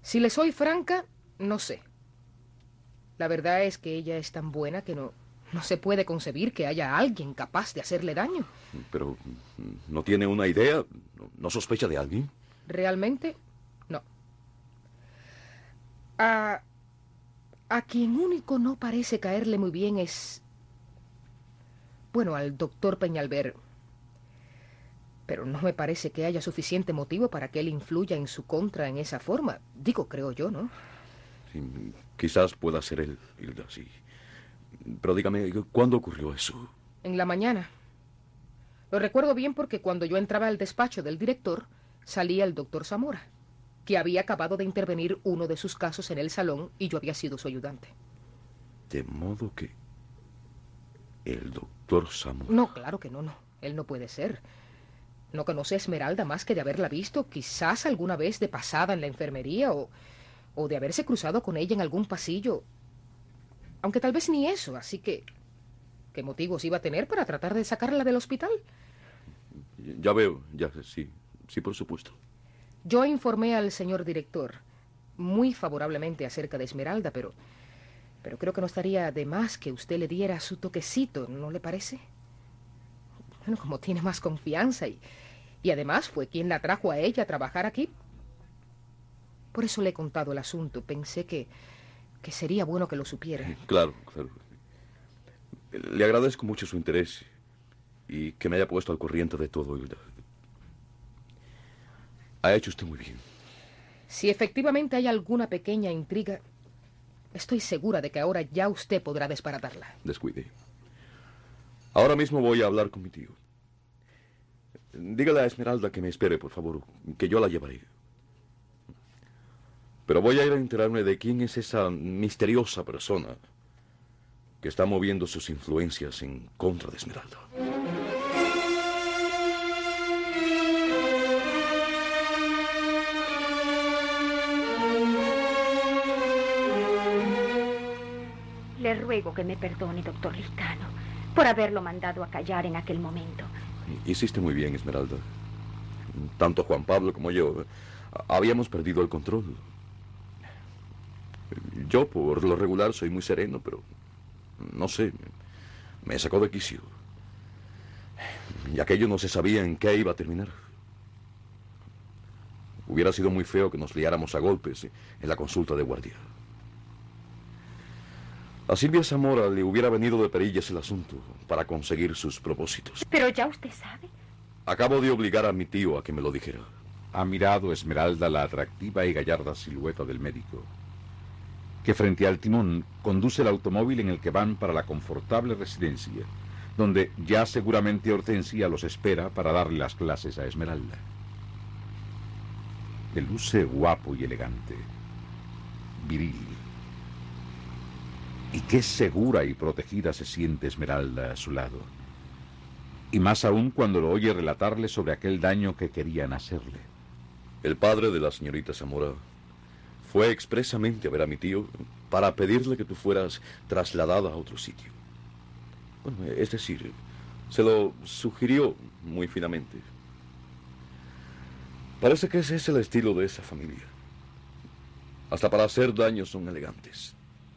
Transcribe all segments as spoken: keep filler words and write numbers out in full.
Si le soy franca, no sé. La verdad es que ella es tan buena que no, no se puede concebir que haya alguien capaz de hacerle daño. Pero, ¿no tiene una idea? ¿No, no sospecha de alguien? Realmente, no. A, a quien único no parece caerle muy bien es... Bueno, al doctor Peñalver. Pero no me parece que haya suficiente motivo para que él influya en su contra en esa forma. Digo, creo yo, ¿no? Sí, quizás pueda ser él, Hilda, sí. Pero dígame, ¿cuándo ocurrió eso? En la mañana. Lo recuerdo bien porque cuando yo entraba al despacho del director, salía el doctor Zamora, que había acabado de intervenir uno de sus casos en el salón y yo había sido su ayudante. De modo que... el doctor Zamora... No, claro que no, no. Él no puede ser. No conoce a Esmeralda más que de haberla visto quizás alguna vez de pasada en la enfermería o, o de haberse cruzado con ella en algún pasillo. Aunque tal vez ni eso, así que... ¿qué motivos iba a tener para tratar de sacarla del hospital? Ya veo, ya, sí, sí, por supuesto. Yo informé al señor director muy favorablemente acerca de Esmeralda, pero... pero creo que no estaría de más que usted le diera su toquecito, ¿no le parece? Bueno, como tiene más confianza y, y además fue quien la trajo a ella a trabajar aquí. Por eso le he contado el asunto. Pensé que, que sería bueno que lo supiera. Claro, claro. Le agradezco mucho su interés y que me haya puesto al corriente de todo, Hilda. Ha hecho usted muy bien. Si efectivamente hay alguna pequeña intriga, estoy segura de que ahora ya usted podrá desbaratarla. Descuide. Ahora mismo voy a hablar con mi tío. Dígale a Esmeralda que me espere, por favor, que yo la llevaré. Pero voy a ir a enterarme de quién es esa misteriosa persona que está moviendo sus influencias en contra de Esmeralda. Le ruego que me perdone, doctor Lizcano, por haberlo mandado a callar en aquel momento. Hiciste muy bien, Esmeralda. Tanto Juan Pablo como yo habíamos perdido el control. Yo, por lo regular, soy muy sereno, pero no sé, me sacó de quicio. Y aquello no se sabía en qué iba a terminar. Hubiera sido muy feo que nos liáramos a golpes en la consulta de guardia. A Silvia Zamora le hubiera venido de perillas el asunto para conseguir sus propósitos. Pero ya usted sabe. Acabo de obligar a mi tío a que me lo dijera. Ha mirado Esmeralda la atractiva y gallarda silueta del médico, que frente al timón conduce el automóvil en el que van para la confortable residencia, donde ya seguramente Hortensia los espera para darle las clases a Esmeralda. Le luce guapo y elegante, viril. Y qué segura y protegida se siente Esmeralda a su lado. Y más aún cuando lo oye relatarle sobre aquel daño que querían hacerle. El padre de la señorita Zamora fue expresamente a ver a mi tío para pedirle que tú fueras trasladada a otro sitio. Bueno, es decir, se lo sugirió muy finamente. Parece que ese es el estilo de esa familia. Hasta para hacer daño son elegantes.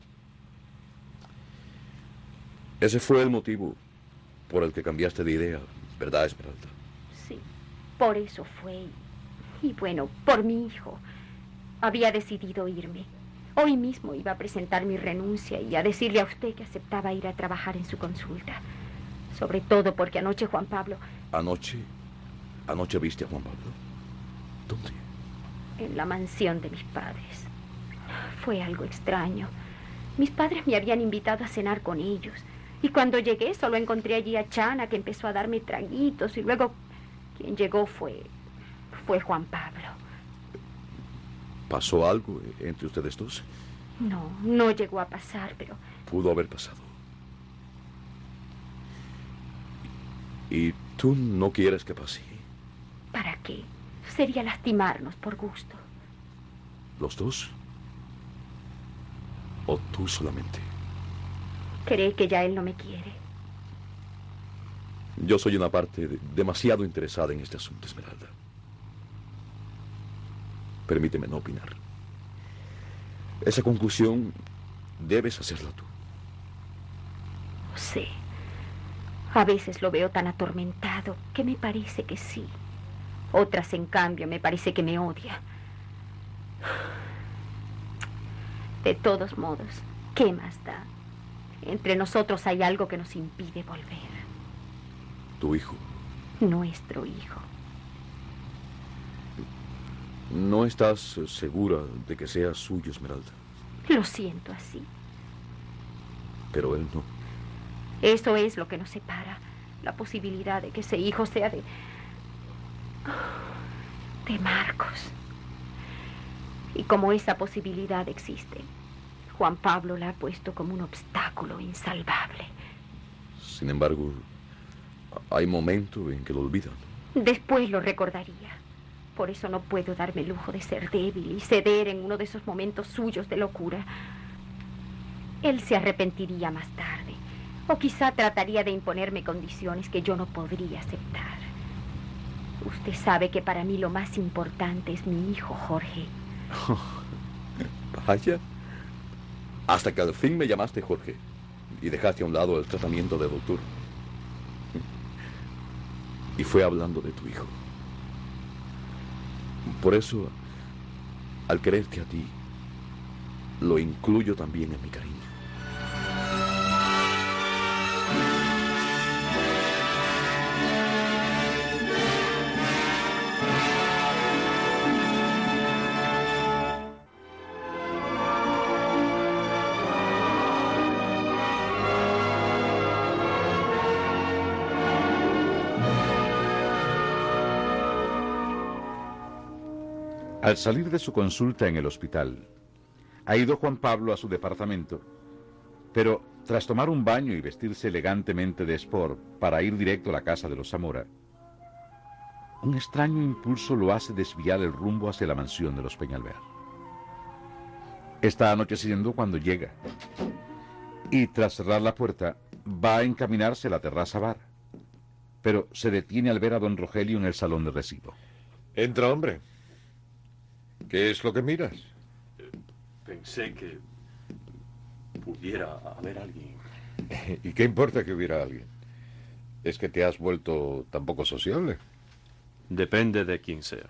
Ese fue el motivo por el que cambiaste de idea, ¿verdad, Esmeralda? Sí, por eso fue. Y bueno, por mi hijo. Había decidido irme. Hoy mismo iba a presentar mi renuncia y a decirle a usted que aceptaba ir a trabajar en su consulta. Sobre todo porque anoche Juan Pablo... ¿Anoche? ¿Anoche viste a Juan Pablo? ¿Dónde? En la mansión de mis padres. Fue algo extraño. Mis padres me habían invitado a cenar con ellos. Y cuando llegué solo encontré allí a Chana, que empezó a darme traguitos. Y luego quien llegó fue... fue Juan Pablo. ¿Pasó algo entre ustedes dos? No, no llegó a pasar, pero... Pudo haber pasado. ¿Y tú no quieres que pase? ¿Para qué? Sería lastimarnos por gusto. ¿Los dos? ¿O tú solamente? ¿Cree que ya él no me quiere? Yo soy una parte de, demasiado interesada en este asunto, Esmeralda. Permíteme no opinar. Esa conclusión debes hacerla tú. No sé. A veces lo veo tan atormentado que me parece que sí. Otras, en cambio, me parece que me odia. De todos modos, ¿qué más da? Entre nosotros hay algo que nos impide volver. ¿Tu hijo? Nuestro hijo. ¿No estás segura de que sea suyo, Esmeralda? Lo siento así. Pero él no. Eso es lo que nos separa. La posibilidad de que ese hijo sea de... de Marcos. Y como esa posibilidad existe, Juan Pablo la ha puesto como un obstáculo insalvable. Sin embargo, hay momentos en que lo olvidan. Después lo recordaría. Por eso no puedo darme el lujo de ser débil y ceder en uno de esos momentos suyos de locura. Él se arrepentiría más tarde. O quizá trataría de imponerme condiciones que yo no podría aceptar. Usted sabe que para mí lo más importante es mi hijo, Jorge. Vaya. Hasta que al fin me llamaste Jorge y dejaste a un lado el tratamiento de doctor. Y fue hablando de tu hijo. Por eso, al quererte a ti, lo incluyo también en mi cariño. Al salir de su consulta en el hospital, ha ido Juan Pablo a su departamento, pero tras tomar un baño y vestirse elegantemente de sport para ir directo a la casa de los Zamora, un extraño impulso lo hace desviar el rumbo hacia la mansión de los Peñalver. Está anocheciendo cuando llega, y tras cerrar la puerta, va a encaminarse a la terraza bar, pero se detiene al ver a don Rogelio en el salón de recibo. Entra, hombre. ¿Qué es lo que miras? Pensé que pudiera haber alguien. ¿Y qué importa que hubiera alguien? ¿Es que te has vuelto tan poco sociable? Depende de quién sea.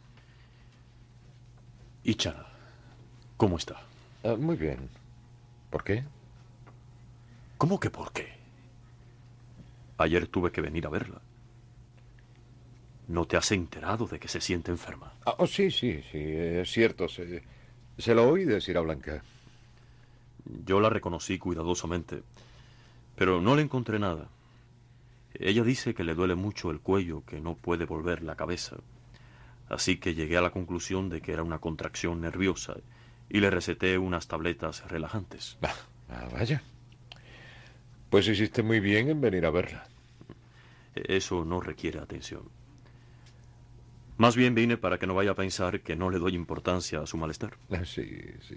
¿Y Chana? ¿Cómo está? Ah, muy bien. ¿Por qué? ¿Cómo que por qué? Ayer tuve que venir a verla. ¿No te has enterado de que se siente enferma? Ah, oh, sí, sí, sí, es cierto. Se, se lo oí decir a Blanca. Yo la reconocí cuidadosamente, pero no le encontré nada. Ella dice que le duele mucho el cuello, que no puede volver la cabeza. Así que llegué a la conclusión de que era una contracción nerviosa y le receté unas tabletas relajantes. Ah, ah, vaya. Pues hiciste muy bien en venir a verla. Eso no requiere atención. Más bien vine para que no vaya a pensar que no le doy importancia a su malestar. Ah, sí, sí.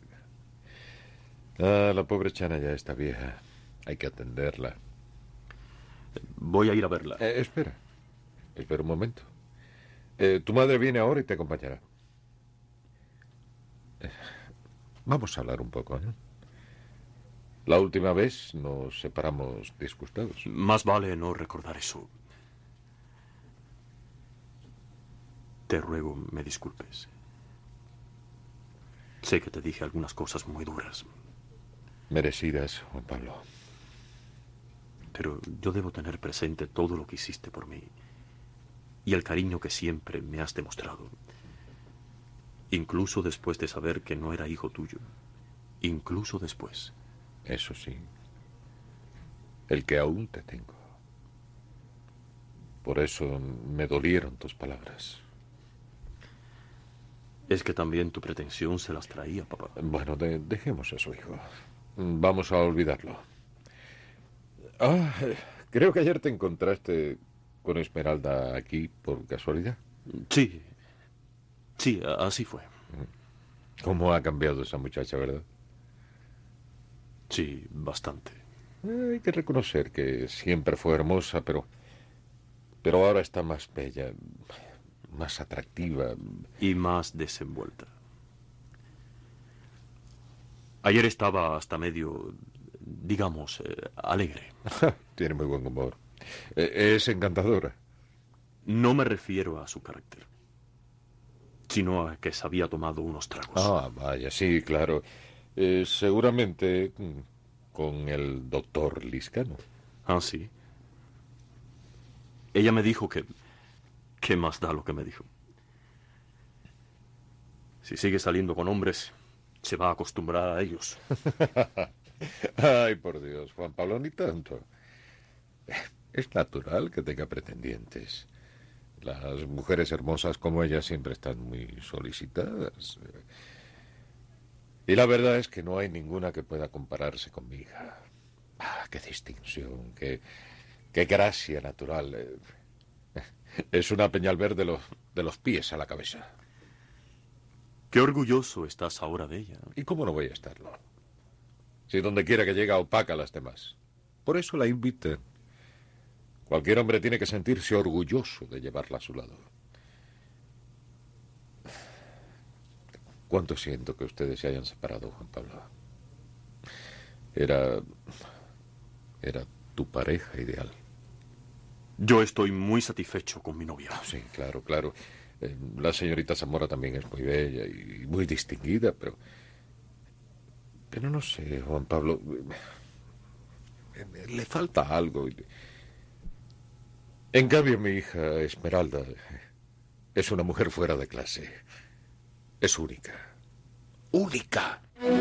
Ah, la pobre Chana ya está vieja. Hay que atenderla. Voy a ir a verla. Eh, espera. Espera un momento. Eh, tu madre viene ahora y te acompañará. Eh, vamos a hablar un poco, ¿no? La última vez nos separamos disgustados. Más vale no recordar eso. Te ruego me disculpes. Sé que te dije algunas cosas muy duras. Merecidas, Juan Pablo. Pero yo debo tener presente todo lo que hiciste por mí y el cariño que siempre me has demostrado. Incluso después de saber que no era hijo tuyo. Incluso después. Eso sí. El que aún te tengo. Por eso me dolieron tus palabras. Es que también tu pretensión se las traía, papá. Bueno, de, dejemos eso, hijo. Vamos a olvidarlo. Ah, creo que ayer te encontraste con Esmeralda aquí por casualidad. Sí. Sí, así fue. ¿Cómo ha cambiado esa muchacha, verdad? Sí, bastante. Eh, hay que reconocer que siempre fue hermosa, pero... Pero ahora está más bella, más atractiva. Y más desenvuelta. Ayer estaba hasta medio, digamos, eh, alegre. Tiene muy buen humor. Eh, es encantadora. No me refiero a su carácter, sino a que se había tomado unos tragos. Ah, vaya, sí, claro. Eh, seguramente mm, con el doctor Liscano. Ah, sí. Ella me dijo que... ¿Qué más da lo que me dijo? Si sigue saliendo con hombres, se va a acostumbrar a ellos. Ay, por Dios, Juan Pablo, ni tanto. Es natural que tenga pretendientes. Las mujeres hermosas como ella siempre están muy solicitadas. Y la verdad es que no hay ninguna que pueda compararse con mi hija. Ah, qué distinción, qué, qué gracia natural. Es una Peñalver de los, de los pies a la cabeza. Qué orgulloso estás ahora de ella. ¿Y cómo no voy a estarlo? Si donde quiera que llega opaca a las demás. Por eso la invité. Cualquier hombre tiene que sentirse orgulloso de llevarla a su lado. Cuánto siento que ustedes se hayan separado, Juan Pablo. Era... Era tu pareja ideal. Yo estoy muy satisfecho con mi novia. Sí, claro, claro. Eh, la señorita Zamora también es muy bella y muy distinguida, pero... Pero no sé, Juan Pablo... eh, Le falta algo. En cambio, mi hija Esmeralda es una mujer fuera de clase. Es única. ¡Única!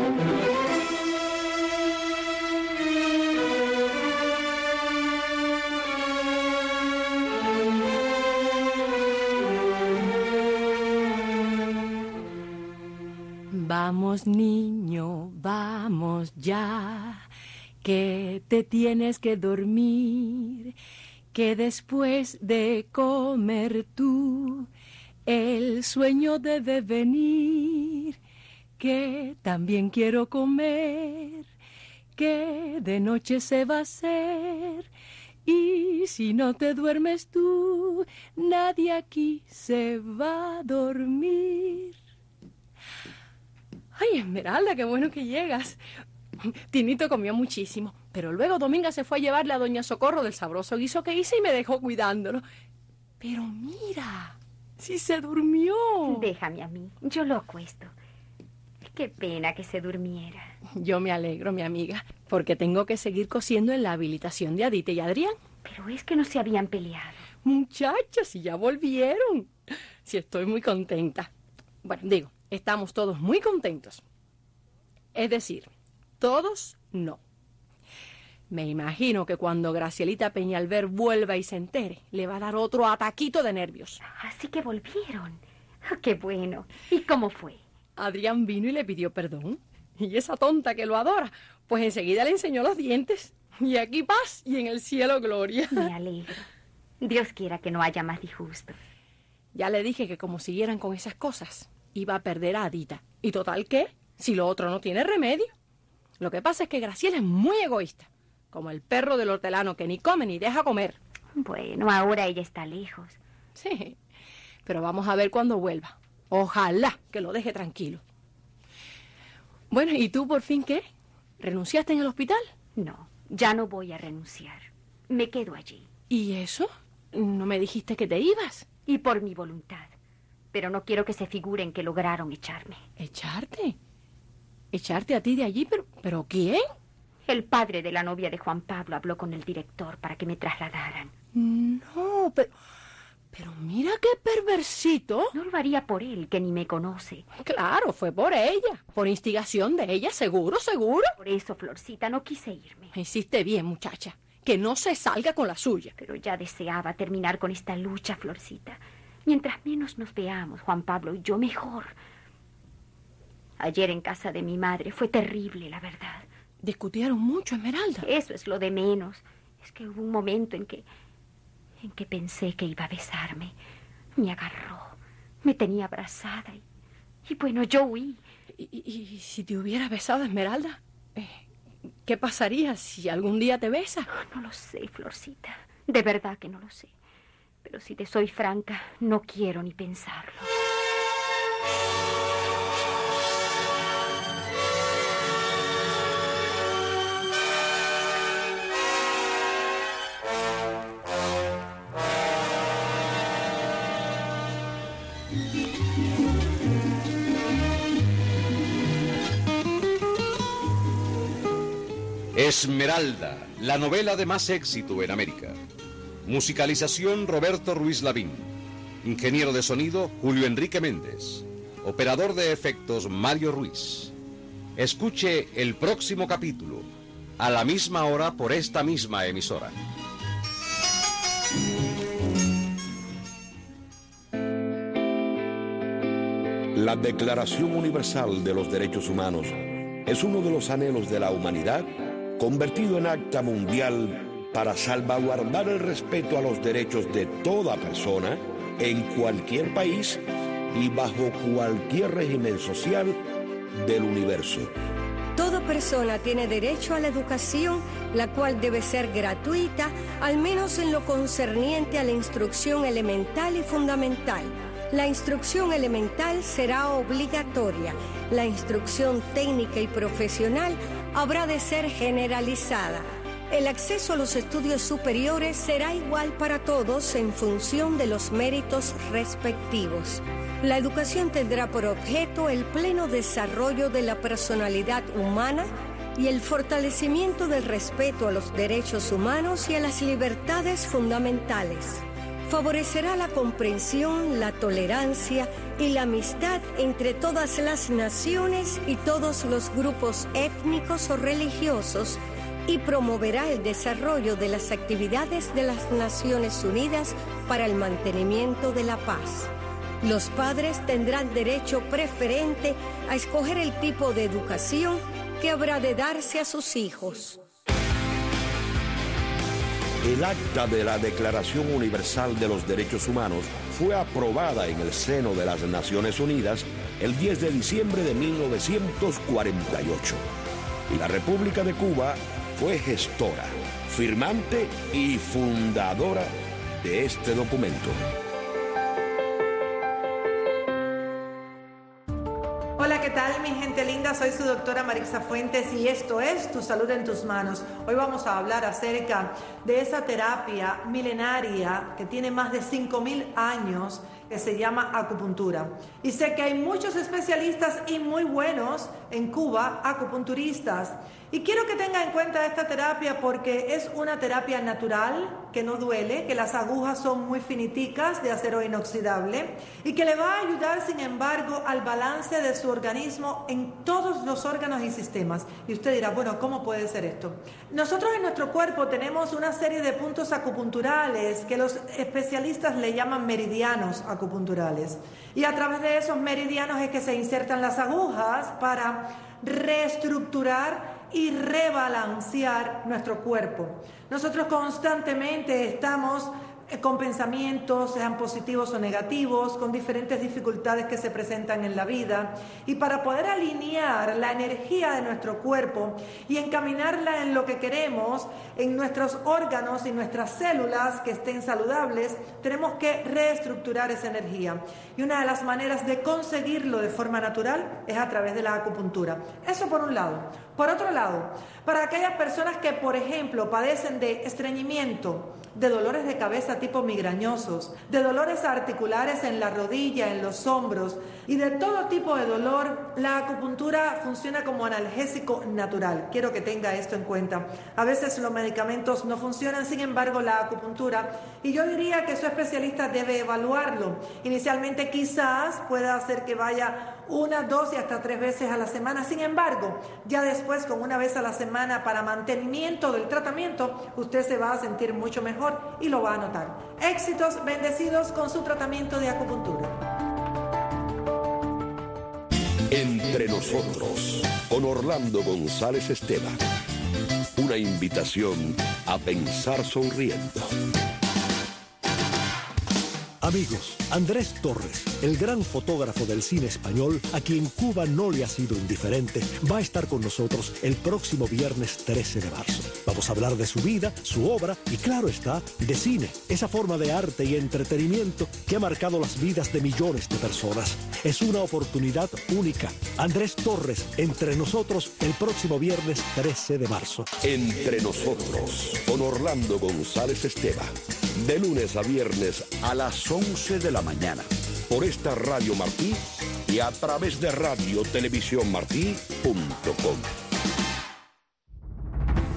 Vamos, niño, vamos ya, que te tienes que dormir, que después de comer tú, el sueño debe venir, que también quiero comer, que de noche se va a hacer, y si no te duermes tú, nadie aquí se va a dormir. Ay, Esmeralda, qué bueno que llegas. Tinito comió muchísimo, pero luego Dominga se fue a llevarle a doña Socorro del sabroso guiso que hice y me dejó cuidándolo. Pero mira, sí se durmió. Déjame a mí, yo lo acuesto. Qué pena que se durmiera. Yo me alegro, mi amiga, porque tengo que seguir cosiendo en la habilitación de Adite y Adrián. Pero es que no se habían peleado. Muchachas, si ya volvieron. Sí, estoy muy contenta. Bueno, digo, estamos todos muy contentos. Es decir, todos no. Me imagino que cuando Gracielita Peñalver vuelva y se entere, le va a dar otro ataquito de nervios. Así que volvieron. ¡Qué bueno! ¿Y cómo fue? Adrián vino y le pidió perdón. Y esa tonta que lo adora, pues enseguida le enseñó los dientes. Y aquí paz y en el cielo gloria. Me alegro. Dios quiera que no haya más disgusto. Ya le dije que como siguieran con esas cosas, iba a perder a Adita. Y total, ¿qué? Si lo otro no tiene remedio. Lo que pasa es que Graciela es muy egoísta, como el perro del hortelano que ni come ni deja comer. Bueno, ahora ella está lejos. Sí, pero vamos a ver cuando vuelva. Ojalá que lo deje tranquilo. Bueno, ¿y tú por fin qué? ¿Renunciaste en el hospital? No, ya no voy a renunciar. Me quedo allí. ¿Y eso? ¿No me dijiste que te ibas? Y por mi voluntad. Pero no quiero que se figuren que lograron echarme. ¿Echarte? ¿Echarte a ti de allí? ¿Pero, pero quién? El padre de la novia de Juan Pablo habló con el director para que me trasladaran. No, pero... Pero mira qué perversito. No lo haría por él, que ni me conoce. Claro, fue por ella. Por instigación de ella, seguro, seguro. Por eso, Florcita, no quise irme. Hiciste bien, muchacha. Que no se salga con la suya. Pero ya deseaba terminar con esta lucha, Florcita. Mientras menos nos veamos, Juan Pablo y yo, mejor. Ayer en casa de mi madre fue terrible, la verdad. ¿Discutieron mucho, Esmeralda? Eso es lo de menos. Es que hubo un momento en que... en que pensé que iba a besarme. Me agarró, me tenía abrazada y... y bueno, yo huí. ¿Y, y, y si te hubiera besado, Esmeralda? Eh, ¿Qué pasaría si algún día te besa? No lo sé, Florcita. De verdad que no lo sé. Pero si te soy franca, no quiero ni pensarlo. Esmeralda, la novela de más éxito en América. Musicalización Roberto Ruiz Lavín. Ingeniero de sonido Julio Enrique Méndez. Operador de efectos Mario Ruiz. Escuche el próximo capítulo, a la misma hora por esta misma emisora. La Declaración Universal de los Derechos Humanos es uno de los anhelos de la humanidad convertido en acta mundial para salvaguardar el respeto a los derechos de toda persona en cualquier país y bajo cualquier régimen social del universo. Toda persona tiene derecho a la educación, la cual debe ser gratuita, al menos en lo concerniente a la instrucción elemental y fundamental. La instrucción elemental será obligatoria. La instrucción técnica y profesional habrá de ser generalizada. El acceso a los estudios superiores será igual para todos en función de los méritos respectivos. La educación tendrá por objeto el pleno desarrollo de la personalidad humana y el fortalecimiento del respeto a los derechos humanos y a las libertades fundamentales. Favorecerá la comprensión, la tolerancia y la amistad entre todas las naciones y todos los grupos étnicos o religiosos y promoverá el desarrollo de las actividades de las Naciones Unidas para el mantenimiento de la paz. Los padres tendrán derecho preferente a escoger el tipo de educación que habrá de darse a sus hijos. El acta de la Declaración Universal de los Derechos Humanos fue aprobada en el seno de las Naciones Unidas el diez de diciembre de mil novecientos cuarenta y ocho. Y la República de Cuba fue gestora, firmante y fundadora de este documento. Hola, ¿qué tal, mi gente linda? Soy su doctora Marisa Fuentes y esto es Tu Salud en Tus Manos. Hoy vamos a hablar acerca de esa terapia milenaria que tiene más de cinco mil años, que se llama acupuntura. Y sé que hay muchos especialistas y muy buenos en Cuba, acupunturistas. Y quiero que tengan en cuenta esta terapia porque es una terapia natural, que no duele, que las agujas son muy finiticas, de acero inoxidable, y que le va a ayudar, sin embargo, al balance de su organismo en todos los órganos y sistemas. Y usted dirá, bueno, ¿cómo puede ser esto? Nosotros en nuestro cuerpo tenemos una serie de puntos acupunturales que los especialistas le llaman meridianos acupunturales. Y a través de esos meridianos es que se insertan las agujas para reestructurar y rebalancear nuestro cuerpo. Nosotros constantemente estamos con pensamientos, sean positivos o negativos, con diferentes dificultades que se presentan en la vida, y para poder alinear la energía de nuestro cuerpo y encaminarla en lo que queremos, en nuestros órganos y nuestras células que estén saludables, tenemos que reestructurar esa energía. Y una de las maneras de conseguirlo de forma natural es a través de la acupuntura. Eso por un lado. Por otro lado, para aquellas personas que, por ejemplo, padecen de estreñimiento, de dolores de cabeza tipo migrañosos, de dolores articulares en la rodilla, en los hombros y de todo tipo de dolor, la acupuntura funciona como analgésico natural. Quiero que tenga esto en cuenta. A veces los medicamentos no funcionan, sin embargo la acupuntura, y yo diría que su especialista debe evaluarlo. Inicialmente quizás pueda hacer que vaya una, dos y hasta tres veces a la semana. Sin embargo, ya después con una vez a la semana para mantenimiento del tratamiento, usted se va a sentir mucho mejor y lo va a notar. Éxitos, bendecidos con su tratamiento de acupuntura. Entre nosotros, con Orlando González Esteban. Una invitación a pensar sonriendo. Amigos, Andrés Torres, el gran fotógrafo del cine español, a quien Cuba no le ha sido indiferente, va a estar con nosotros el próximo viernes trece de marzo. Vamos a hablar de su vida, su obra y, claro está, de cine, esa forma de arte y entretenimiento que ha marcado las vidas de millones de personas. Es una oportunidad única. Andrés Torres, entre nosotros, el próximo viernes trece de marzo. Entre nosotros, con Orlando González Esteban. De lunes a viernes a las once de la mañana. Por esta Radio Martí y a través de radio televisión martí punto com.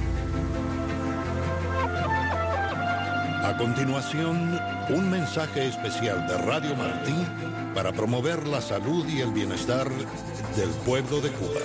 A continuación, un mensaje especial de Radio Martí para promover la salud y el bienestar del pueblo de Cuba.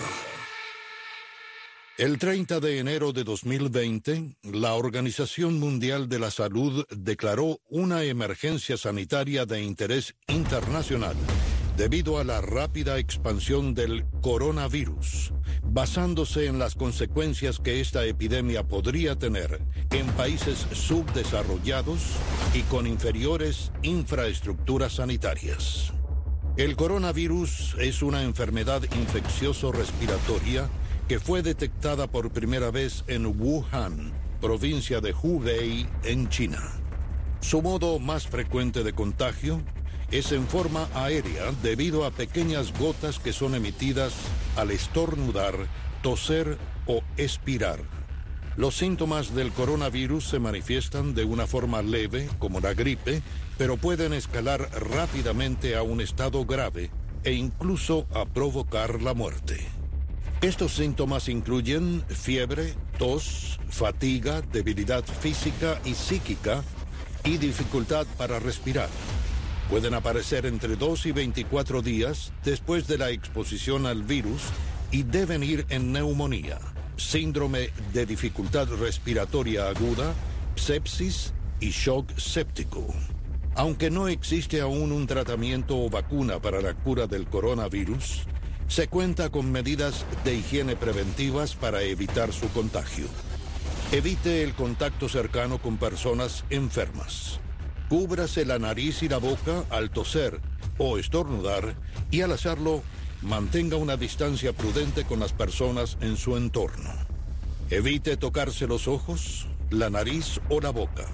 El treinta de enero de dos mil veinte, la Organización Mundial de la Salud declaró una emergencia sanitaria de interés internacional debido a la rápida expansión del coronavirus, basándose en las consecuencias que esta epidemia podría tener en países subdesarrollados y con inferiores infraestructuras sanitarias. El coronavirus es una enfermedad infeccioso-respiratoria que fue detectada por primera vez en Wuhan, provincia de Hubei, en China. Su modo más frecuente de contagio es en forma aérea debido a pequeñas gotas que son emitidas al estornudar, toser o expirar. Los síntomas del coronavirus se manifiestan de una forma leve, como la gripe, pero pueden escalar rápidamente a un estado grave e incluso a provocar la muerte. Estos síntomas incluyen fiebre, tos, fatiga, debilidad física y psíquica y dificultad para respirar. Pueden aparecer entre dos y veinticuatro días después de la exposición al virus y deben ir en neumonía, síndrome de dificultad respiratoria aguda, sepsis y shock séptico. Aunque no existe aún un tratamiento o vacuna para la cura del coronavirus, se cuenta con medidas de higiene preventivas para evitar su contagio. Evite el contacto cercano con personas enfermas. Cúbrase la nariz y la boca al toser o estornudar y al hacerlo, mantenga una distancia prudente con las personas en su entorno. Evite tocarse los ojos, la nariz o la boca.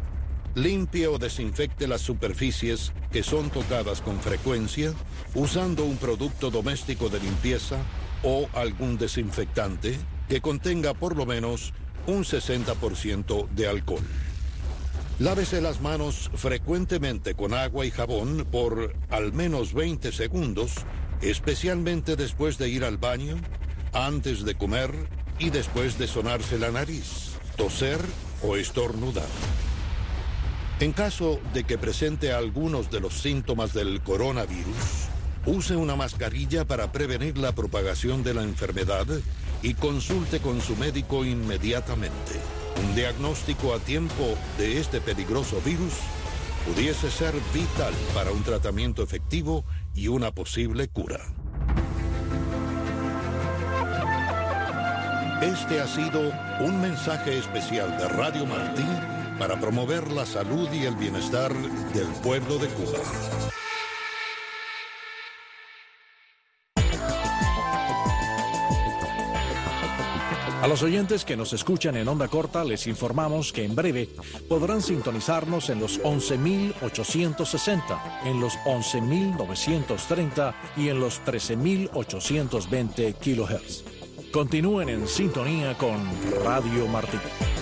Limpie o desinfecte las superficies que son tocadas con frecuencia usando un producto doméstico de limpieza o algún desinfectante que contenga por lo menos un sesenta por ciento de alcohol. Lávese las manos frecuentemente con agua y jabón por al menos veinte segundos, especialmente después de ir al baño, antes de comer y después de sonarse la nariz, toser o estornudar. En caso de que presente algunos de los síntomas del coronavirus, use una mascarilla para prevenir la propagación de la enfermedad y consulte con su médico inmediatamente. Un diagnóstico a tiempo de este peligroso virus pudiese ser vital para un tratamiento efectivo y una posible cura. Este ha sido un mensaje especial de Radio Martí para promover la salud y el bienestar del pueblo de Cuba. A los oyentes que nos escuchan en onda corta les informamos que en breve podrán sintonizarnos en los once mil ochocientos sesenta, en los once mil novecientos treinta y en los trece mil ochocientos veinte kilohertz. Continúen en sintonía con Radio Martí.